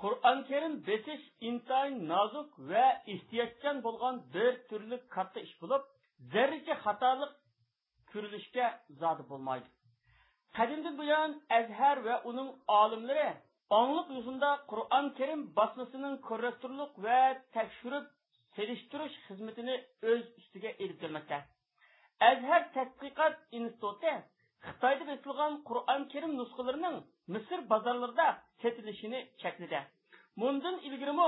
Qur'on Karim besish intayin nozuk va ehtiyotchan bo'lgan bir turli katta ish bo'lib, zarracha xatolik ko'rilishga zodi bo'lmaydi. Qadimdan buyon Azhar va uning olimlari ongliq yuzunda Qur'on Karim basmasining korrektorlik va tekshirib selishtirish xizmatini o'z ustiga olib kelmoqda. Azhar tadqiqot instituti Xitoyda besilgan Qur'on Karim nusxalarining Misr bozorlarida sotilishini chekladi. Bundan ilgirimi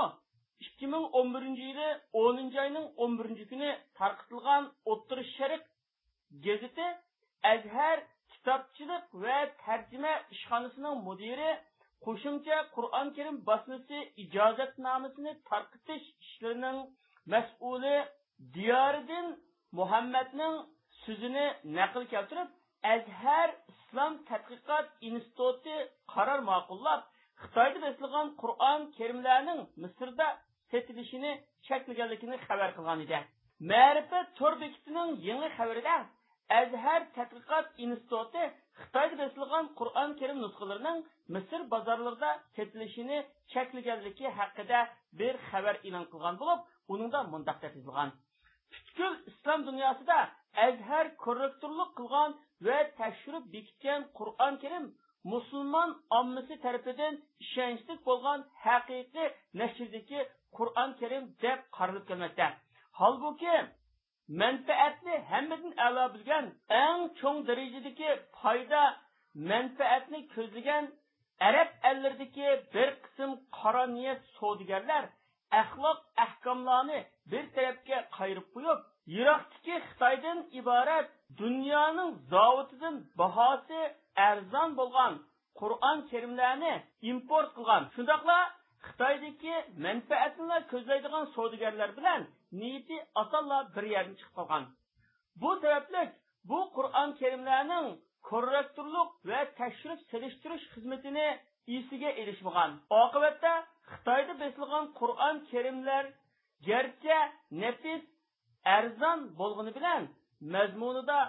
2011-yili 10-oyning 11-kuni tarqatilgan O'rta Sharq gazeti Azhar kitobchilik va tarjima ishxonasining mudiri qo'shimcha Qur'on Karim basmasi ijozatnomasini tarqatish ishlarining mas'uli Diyoriddin Muhammadning so'zini naql keltirib, Azhar Islom tadqiqot instituti qaror ma'qullab, Xitoyda besilgan Qur'on Karimlarning Misrda sotilishini cheklaganligini xabar qilgan edi. Ma'rifat to'r bekitining yangi xabarida Azhar tadqiqot instituti Xitoyda besilgan Qur'on Karim nusxalarining Misr bozorlarida sotilishini cheklaganligi haqida bir xabar e'lon qilgan bo'lib, uningda mundaq yozilgan: Butkul islom dunyosida Azhar korrektorlik qilgan va tekshirib bekitgan Qur'on Karim musulmon ommasi tarafidan ishonchli bo'lgan haqiqiy nashrdagi Qur'on Karim deb qaralib kelmoqda. Holbuki manfaatni hammadan a'lo bilgan, eng cho'ng darajadagi foyda manfaatni ko'zlagan arab elleridagi bir qism qora niyat savdogarlar axloq ahkomlarni bir tarafga qayirib qo'yib, Iroqdagi Xitoydan iborat dunyoning zavodidan bahosi arzon bo'lgan Qur'on Karimlarni import qilgan. Shundaqla Xitoydagi manfaatni ko'zlaydigan savdogarlar bilan niyati asonla bir yerga chiqib qolgan. Bu sababli bu Qur'on Karimlarning korrektorlik va tekshirib selishtirish xizmatini isiga erishmagan. Oqibatda Xitoyda besilgan Qur'on Karimlar garchi nafis arzon bo'lgani bilan mazmunida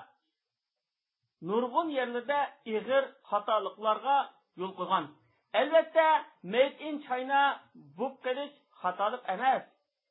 nurg'un yerlarda ig'ir xatoliklarga yo'l qo'ygan. Albatta, Made in China bu qilish xatolik emas.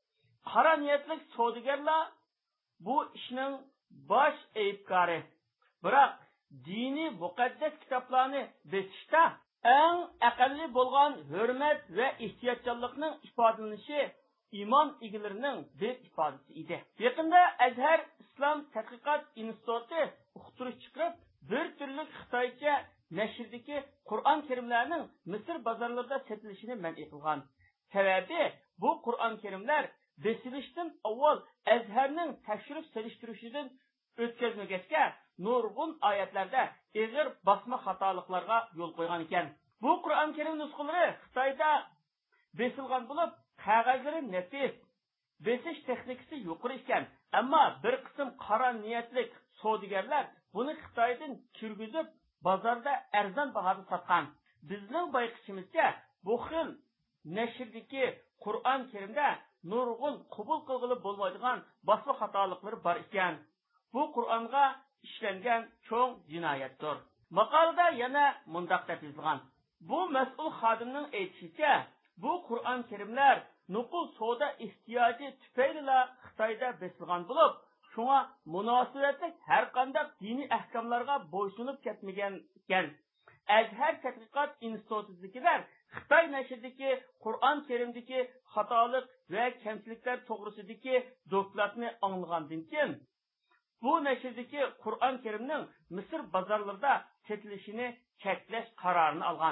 Qora niyatli savdogarlar bu ishning bosh aybkori. Biroq diniy muqaddas kitoblarni besishda eng aqalli bo'lgan hurmat va ehtiyotkorlikning ifodalanishi imon egalarining bir ifodasi edi. Yaqinda Azhar Islom tadqiqot instituti uqtirish chiqarib, bir turli Xitoycha nashrdagi Qur'on Karimlarning Misr bozorlarida sotilishini man'iy qilgan. Sababi bu Qur'on Karimlar besilishdan avval Azharning tekshirib selishtirishidan o'tkazmagachga nurg'un oyatlarda ig'ir bosma xatoliklarga yo'l qo'ygan ekan. Bu Qur'on Karim nusxalari Xitoyda besilgan bo'lib, qog'ozlari nafis, besish texnikasi yuqori ekan, ammo bir qism qora niyatli savdogarlar buni Xitoydan kirgizib, bozorda arzon bahoda sotgan. Bizning bayqishimizcha bu xil nashrdagi Qur'on Karimda nurg'un qabul qilg'ili bo'lmaydigan bosma xatoliklari bor ekan. Bu Qur'onga ishlangan cho'ng jinoyatdir. Maqolada yana mundaq yozilgan: Bu mas'ul xodimning aytishicha, bu Qur'on Karimlar nuqul savdo ehtiyoji tufayli Xitoyda besilgan bo'lib, shunga munosabatli har qanday diniy ahkomlarga bo'ysunib ketmagan ekan. Azhar tadqiqot institutidagilar Xitoy nashridagi Qur'on Karimdagi xatolik va kamchiliklar to'g'risidagi dokladni anglagandan keyin bu nashrdagi Qur'on Karimning Misr bozorlarida sotilishini cheklash qarorini olgan.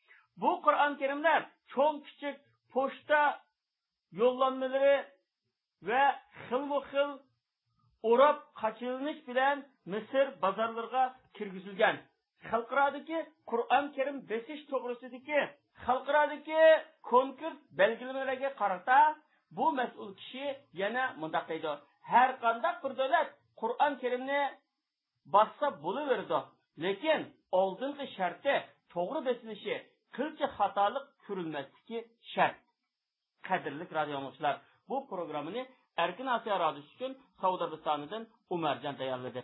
Bu Qur'on Karimlar cho'ng kichik pochta yo'llanmalari va xilma-xil o'rab qachilinish bilan Misr bozorlariga kirgizilgan. Xalqarodagi Qur'on Karim besish to'g'risidagi xalqarodagi konkurs belgilamalariga qarata bu mas'ul kishi yana mundaq deydi: Har qanday bir davlat Qur'on Karimni bossa bo'laveradi, lekin oldingi sharti to'g'ri besilishi, qilcha xatolik ko'rilmasligi shart. Qadrli radio tinglovchilar, bu programmani Erkin Osiyo radiosi uchun Saudiya Arabistonidan Umarjon tayyorladi.